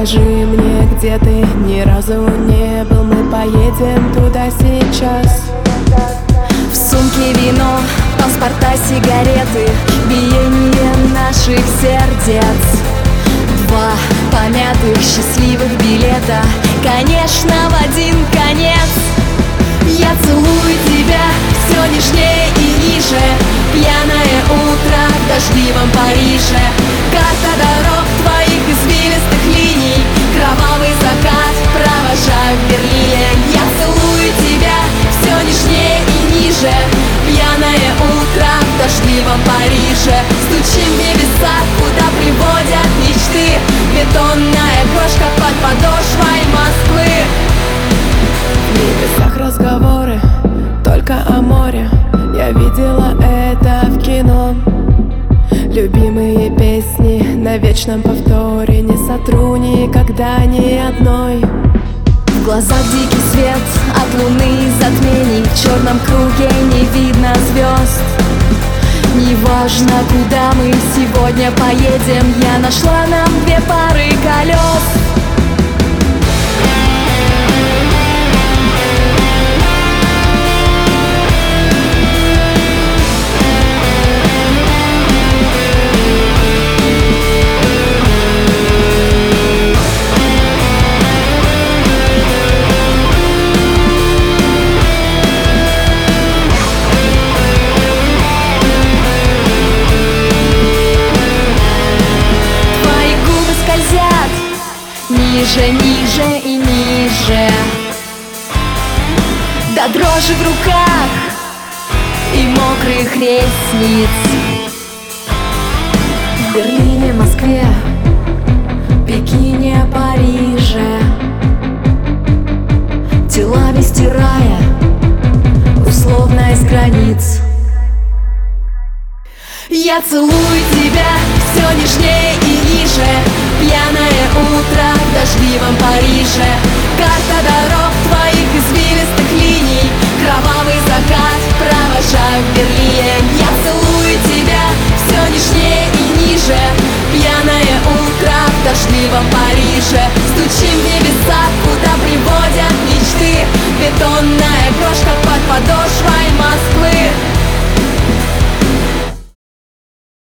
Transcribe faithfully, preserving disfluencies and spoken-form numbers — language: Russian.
Скажи мне, где ты, ни разу не был, мы поедем туда сейчас. В сумке вино, паспорта, сигареты, биение наших сердец. Два помятых счастливых билета, конечно, в один конец. Я целую тебя все нежнее и ниже. Пьяное утро в дождливом Париже. Карта дорог твоих извилистых линий, кровавый закат провожаю в Берлине. Я целую тебя все нежнее и ниже. Пьяное утро в дождливом Париже. Стучим в небеса, куда приводят мечты. Бетонная крошка под подошвой Москвы. В небесах разговоры только о море. Я видела это в кино. Любимые песни на вечном повторе. Не сотру никогда ни одной. В глазах дикий свет от луны затмений. В черном круге не видно звезд. Неважно, куда мы сегодня поедем, я нашла нам две пары колес. Ниже, ниже и ниже, до дрожи в руках и мокрых ресниц. В Берлине, Москве, Пекине, Париже, телами стирая условно из границ. Я целую тебя все нежнее и ниже. Пьяное утро в дождливом Париже. Карта дорог твоих извилистых линий, кровавый закат провожаю в Берлине. Я целую тебя все нежнее и ниже. Пьяное утро в дождливом Париже. Стучим в небеса,